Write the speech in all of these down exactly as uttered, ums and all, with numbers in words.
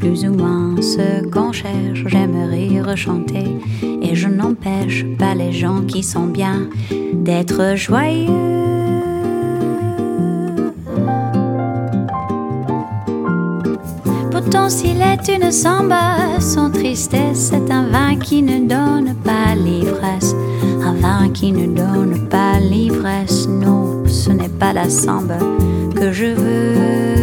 plus ou moins ce qu'on cherche. J'aimerais rechanter et je n'empêche pas les gens qui sont bien d'être joyeux. Pourtant s'il est une samba, son tristesse est un vin qui ne donne pas l'ivresse. Un vin qui ne donne pas l'ivresse. Non, ce n'est pas la samba que je veux.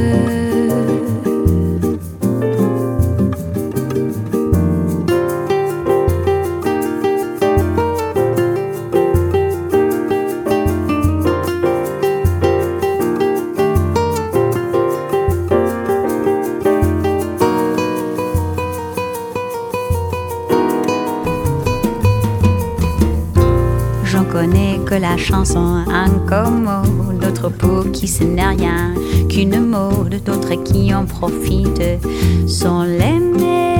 J'en connais que la chanson incommode, d'autres pour qui ce n'est rien qu'une mode, d'autres qui en profitent sans l'aimer.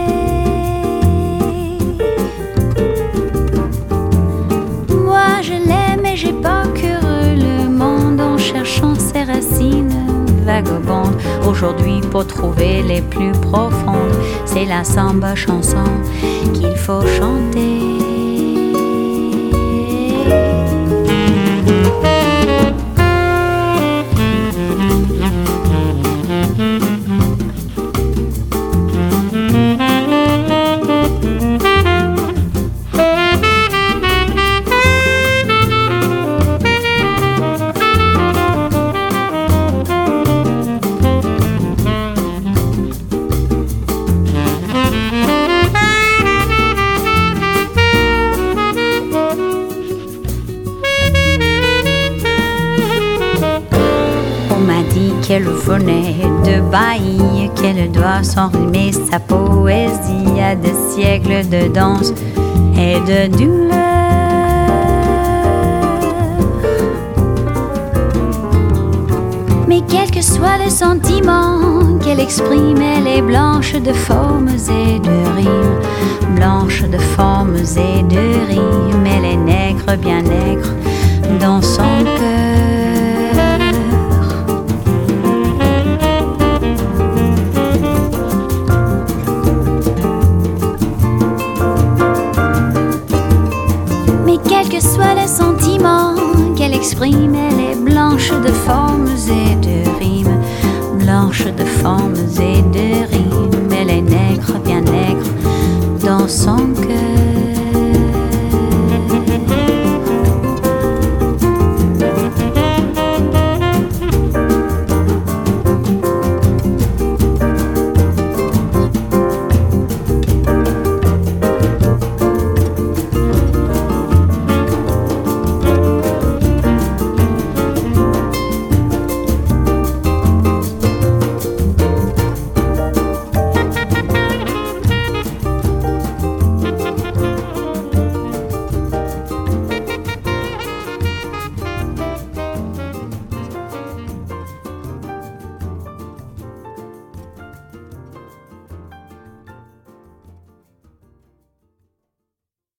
Moi je l'aime et j'ai parcouru le monde en cherchant ses racines vagabondes. Aujourd'hui pour trouver les plus profondes, c'est la samba chanson qu'il faut chanter. Qu'elle venait de Bahie, qu'elle doit s'enrimer sa poésie à des siècles de danse et de douleur. Mais quel que soit le sentiment qu'elle exprime, elle est blanche de formes et de rimes. Blanche de formes et de rimes, elle est nègre, bien nègre dans son cœur. Quel que soit le sentiment qu'elle exprime, elle est blanche de formes et de rimes. Blanche de formes et de rimes, elle est nègre, bien nègre dans son cœur.